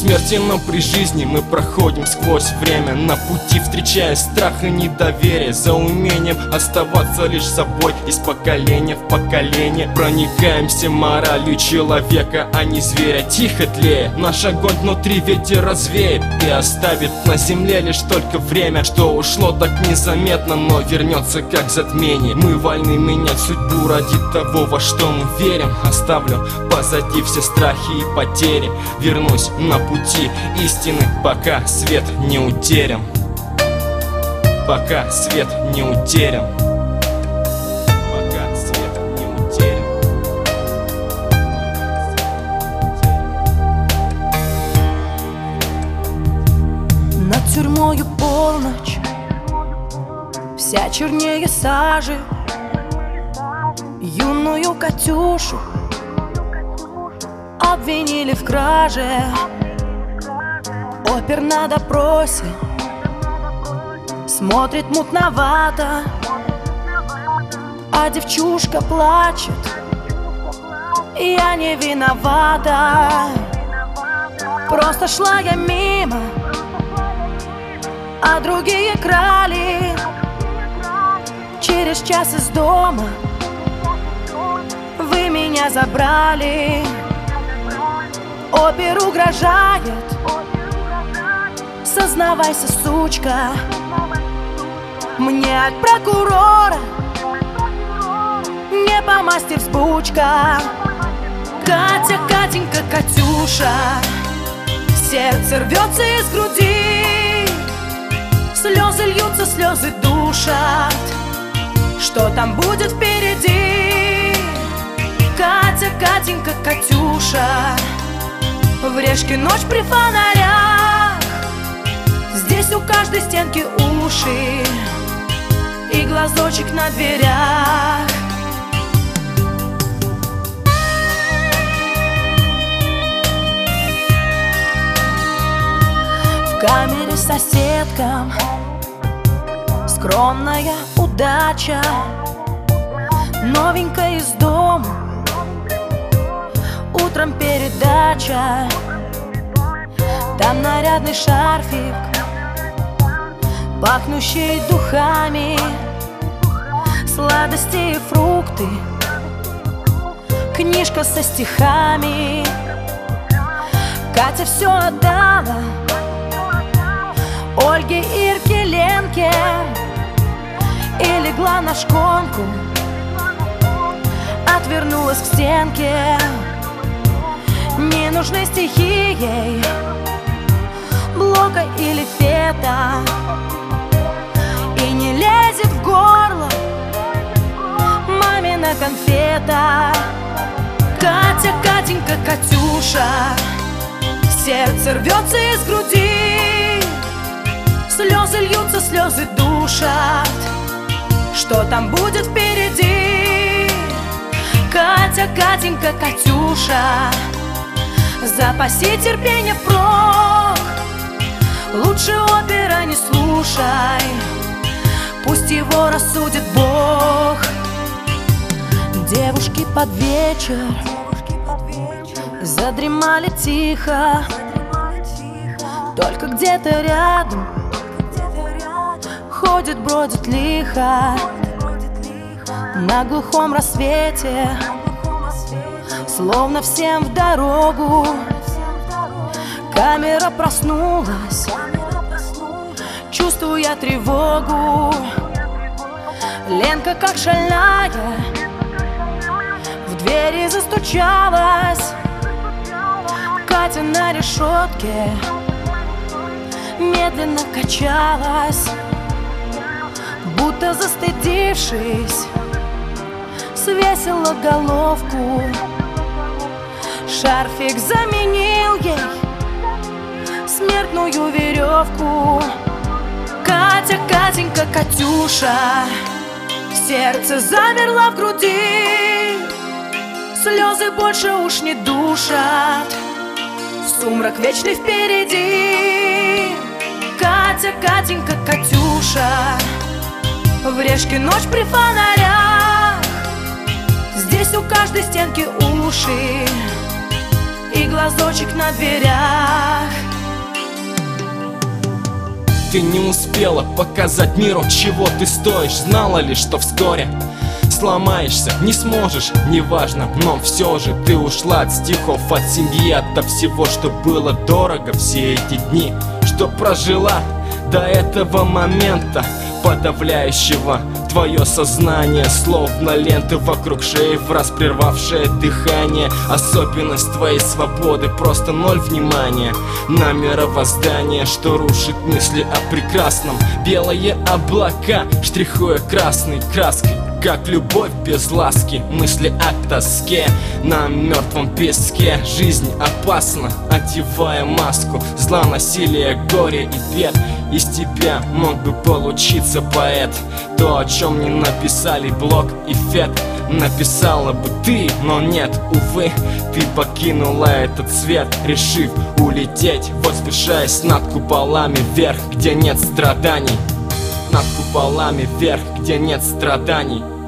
смерти, но при жизни мы проходим сквозь время. На пути встречая страх и недоверие, за умением оставаться лишь собой. Из поколения в поколение проникаемся моралью человека, а не зверя. Тихо тлея, наш огонь внутри ветер развеет и оставит на земле лишь только время, что ушло так незаметно, но вернется как затмение. Мы вольны менять судьбу ради того, во что мы верим. Оставлю позади все страхи и потери, вернусь на пути истины, пока свет не утерян. Пока свет не утерян. Пока свет не утерян. Над тюрьмою полночь, вся чернее сажи. Юную Катюшу обвинили в краже. Опер на допросе смотрит мутновато, а девчушка плачет: я не виновата. Просто шла я мимо, а другие крали. Через час из дома вы меня забрали. Опер угрожает: сознавайся, сучка. Мне от прокурора не по масти взбучка. Катя, Катенька, Катюша, сердце рвется из груди. Слезы льются, слезы душат. Что там будет впереди? Катя, Катенька, Катюша, в Решке ночь при фонарях. Здесь у каждой стенки уши и глазочек на дверях. В камере соседкам скромная удача. Новенькая из дома, утром передача. Там нарядный шарфик, пахнущий духами, сладости и фрукты, книжка со стихами. Катя все отдала Ольге, Ирке, Ленке и легла на шконку, отвернулась к стенке. Не нужны стихи ей, Блока или Фета, и не лезет в горло мамина конфета. Катя, Катенька, Катюша, сердце рвется из груди. Слезы льются, слезы душат. Что там будет впереди? Катя, Катенька, Катюша, запаси терпение впрок. Лучше опера не слушай, пусть его рассудит Бог. Девушки под вечер задремали тихо, только где-то рядом ходит, бродит лихо. На глухом рассвете, словно всем в дорогу, камера проснулась, чувствуя тревогу. Ленка, как шальная, в двери застучалась. Катя на решетке медленно качалась, будто застыдившись, свесила головку. Шарфик заменил ей смертную веревку. Катя, Катенька, Катюша, сердце замерло в груди. Слезы больше уж не душат, сумрак вечный впереди. Катя, Катенька, Катюша, в Решке ночь при фонарях. Здесь у каждой стенки уши и глазочек на дверях. Ты не успела показать миру, чего ты стоишь. Знала ли, что вскоре сломаешься, не сможешь, неважно, но все же ты ушла от стихов, от семьи, от всего, что было дорого все эти дни, что прожила до этого момента, подавляющего твое сознание, словно ленты вокруг шеи, враз прервавшее дыхание. Особенность твоей свободы, просто ноль внимания на мировоздание, что рушит мысли о прекрасном. Белые облака, штрихуя красной краской, как любовь без ласки, мысли о тоске на мертвом песке. Жизнь опасна, одевая маску зла, насилия, горя и бед. Из тебя мог бы получиться поэт. То, о чем не написали Блок и Фет, написала бы ты, но нет, увы. Ты покинула этот свет, решив улететь, возвышаясь над куполами вверх, где нет страданий. Над куполами вверх, где нет страданий.